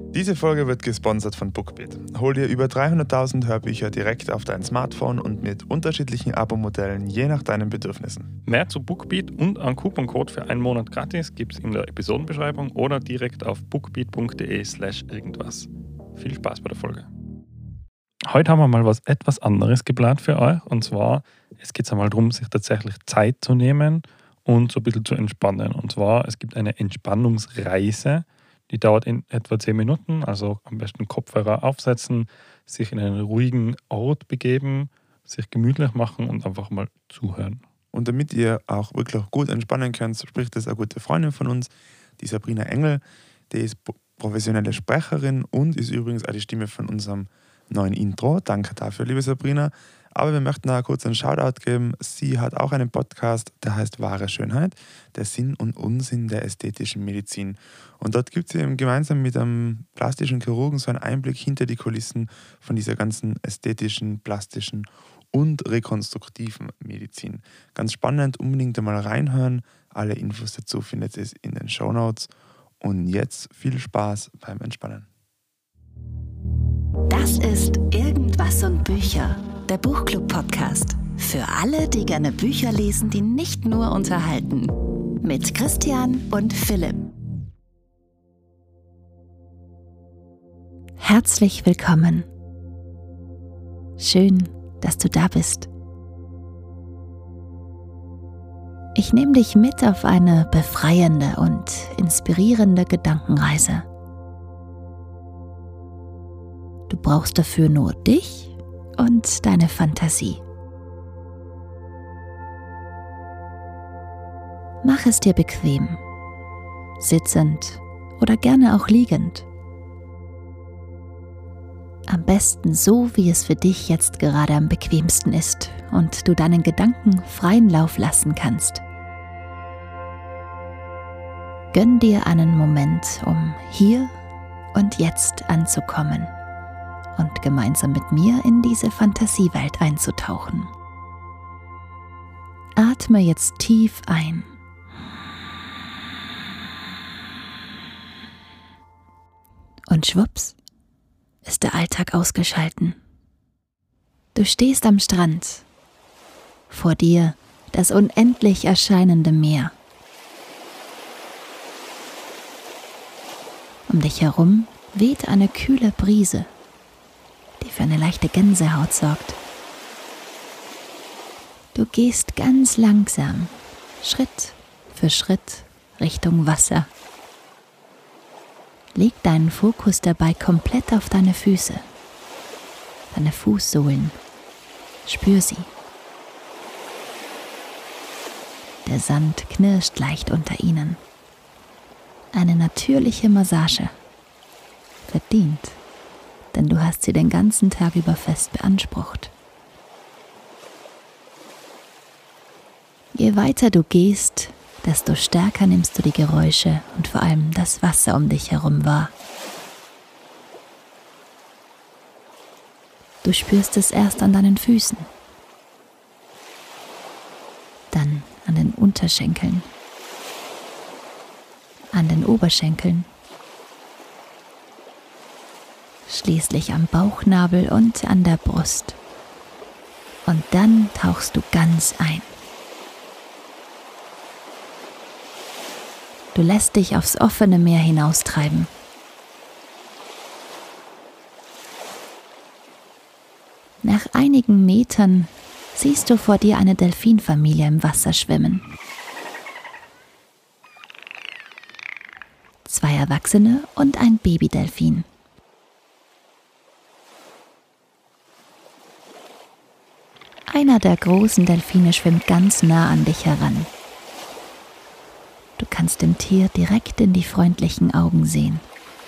Diese Folge wird gesponsert von Bookbeat. Hol dir über 300.000 Hörbücher direkt auf dein Smartphone und mit unterschiedlichen Abo-Modellen je nach deinen Bedürfnissen. Mehr zu Bookbeat und einen Couponcode für einen Monat gratis gibt es in der Episodenbeschreibung oder direkt auf bookbeat.de/irgendwas. Viel Spaß bei der Folge. Heute haben wir mal was etwas anderes geplant für euch, und zwar, es geht einmal darum, sich tatsächlich Zeit zu nehmen und so ein bisschen zu entspannen. Und zwar, es gibt eine Entspannungsreise, die dauert in etwa 10 Minuten, also am besten Kopfhörer aufsetzen, sich in einen ruhigen Ort begeben, sich gemütlich machen und einfach mal zuhören. Und damit ihr auch wirklich gut entspannen könnt, spricht das eine gute Freundin von uns, die Sabrina Engel. Die ist professionelle Sprecherin und ist übrigens auch die Stimme von unserem neuen Intro. Danke dafür, liebe Sabrina. Aber wir möchten auch kurz einen Shoutout geben. Sie hat auch einen Podcast, der heißt Wahre Schönheit, der Sinn und Unsinn der ästhetischen Medizin. Und dort gibt sie eben gemeinsam mit einem plastischen Chirurgen so einen Einblick hinter die Kulissen von dieser ganzen ästhetischen, plastischen und rekonstruktiven Medizin. Ganz spannend, unbedingt einmal reinhören. Alle Infos dazu findet ihr in den Shownotes. Und jetzt viel Spaß beim Entspannen. Das ist Irgendwas und Bücher, der Buchclub-Podcast. Für alle, die gerne Bücher lesen, die nicht nur unterhalten. Mit Christian und Philipp. Herzlich willkommen. Schön, dass du da bist. Ich nehme dich mit auf eine befreiende und inspirierende Gedankenreise. Du brauchst dafür nur dich und deine Fantasie. Mach es dir bequem, sitzend oder gerne auch liegend. Am besten so, wie es für dich jetzt gerade am bequemsten ist und du deinen Gedanken freien Lauf lassen kannst. Gönn dir einen Moment, um hier und jetzt anzukommen und gemeinsam mit mir in diese Fantasiewelt einzutauchen. Atme jetzt tief ein. Und schwupps, ist der Alltag ausgeschalten. Du stehst am Strand. Vor dir das unendlich erscheinende Meer. Um dich herum weht eine kühle Brise, die für eine leichte Gänsehaut sorgt. Du gehst ganz langsam, Schritt für Schritt Richtung Wasser. Leg deinen Fokus dabei komplett auf deine Füße, deine Fußsohlen. Spür sie. Der Sand knirscht leicht unter ihnen. Eine natürliche Massage. Verdient, denn du hast sie den ganzen Tag über fest beansprucht. Je weiter du gehst, desto stärker nimmst du die Geräusche und vor allem das Wasser um dich herum wahr. Du spürst es erst an deinen Füßen, dann an den Unterschenkeln, an den Oberschenkeln, schließlich am Bauchnabel und an der Brust. Und dann tauchst du ganz ein. Du lässt dich aufs offene Meer hinaustreiben. Nach einigen Metern siehst du vor dir eine Delfinfamilie im Wasser schwimmen. 2 Erwachsene und ein Babydelfin. Einer der großen Delfine schwimmt ganz nah an dich heran. Du kannst dem Tier direkt in die freundlichen Augen sehen.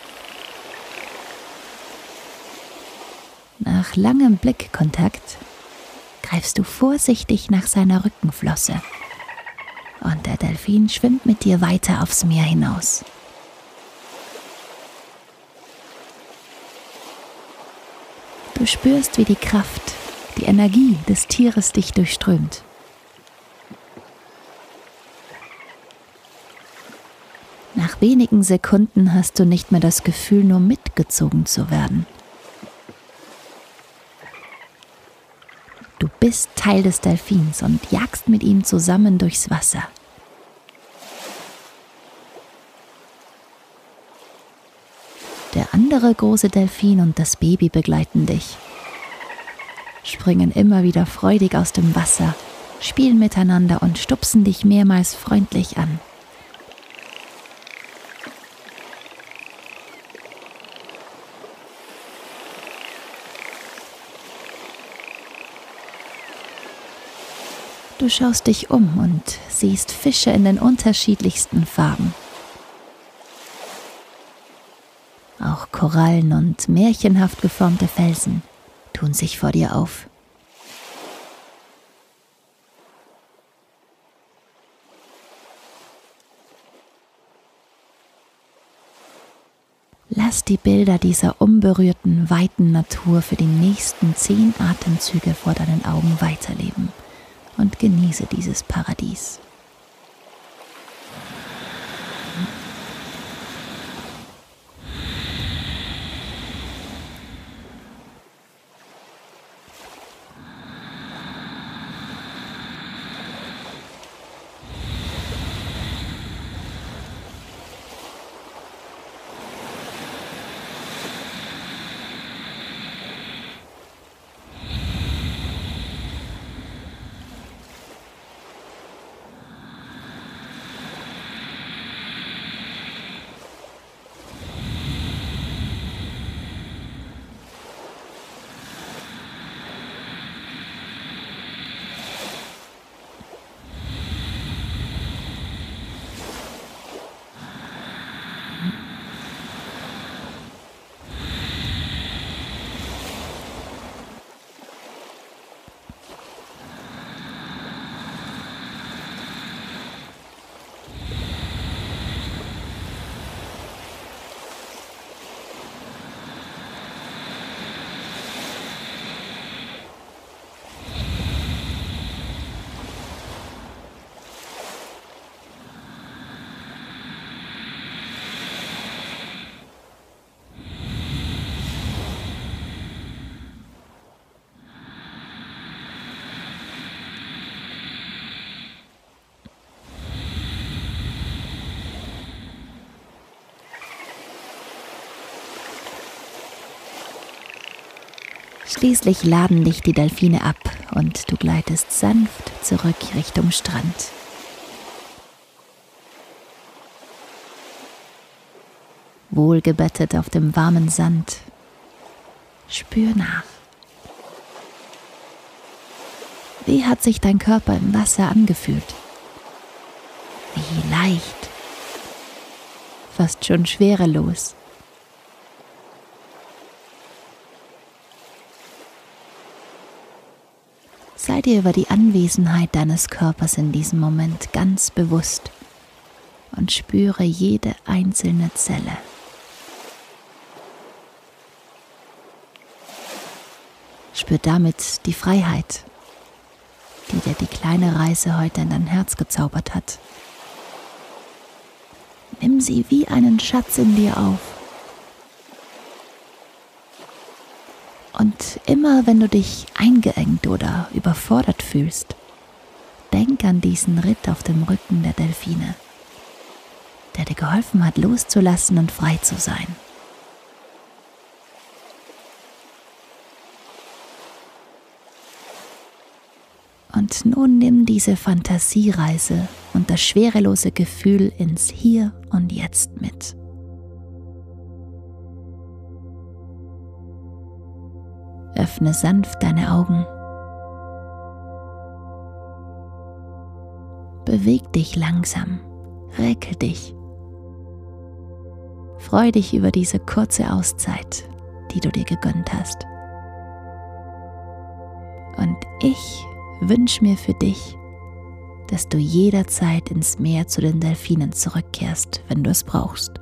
Nach langem Blickkontakt greifst du vorsichtig nach seiner Rückenflosse und der Delfin schwimmt mit dir weiter aufs Meer hinaus. Du spürst, wie die Kraft, die Energie des Tieres dich durchströmt. Nach wenigen Sekunden hast du nicht mehr das Gefühl, nur mitgezogen zu werden. Du bist Teil des Delfins und jagst mit ihm zusammen durchs Wasser. Der andere große Delfin und das Baby begleiten dich, springen immer wieder freudig aus dem Wasser, spielen miteinander und stupsen dich mehrmals freundlich an. Du schaust dich um und siehst Fische in den unterschiedlichsten Farben. Auch Korallen und märchenhaft geformte Felsen tun sich vor dir auf. Lass die Bilder dieser unberührten, weiten Natur für die nächsten 10 Atemzüge vor deinen Augen weiterleben und genieße dieses Paradies. Schließlich laden dich die Delfine ab und du gleitest sanft zurück Richtung Strand. Wohlgebettet auf dem warmen Sand, spür nach. Wie hat sich dein Körper im Wasser angefühlt? Wie leicht, fast schon schwerelos. Sei dir über die Anwesenheit deines Körpers in diesem Moment ganz bewusst und spüre jede einzelne Zelle. Spür damit die Freiheit, die dir die kleine Reise heute in dein Herz gezaubert hat. Nimm sie wie einen Schatz in dir auf. Und immer wenn du dich eingeengt oder überfordert fühlst, denk an diesen Ritt auf dem Rücken der Delfine, der dir geholfen hat, loszulassen und frei zu sein. Und nun nimm diese Fantasiereise und das schwerelose Gefühl ins Hier und Jetzt mit. Öffne sanft deine Augen. Beweg dich langsam, recke dich. Freu dich über diese kurze Auszeit, die du dir gegönnt hast. Und ich wünsche mir für dich, dass du jederzeit ins Meer zu den Delfinen zurückkehrst, wenn du es brauchst.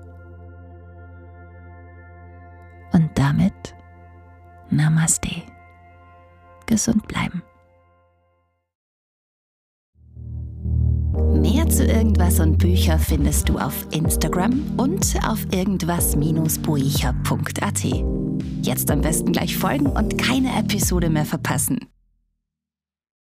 Und damit Namaste. Gesund bleiben. Mehr zu zu Irgendwas und Bücher findest du auf Instagram und auf irgendwas-buecher.at. Jetzt am besten gleich folgen und keine Episode mehr verpassen.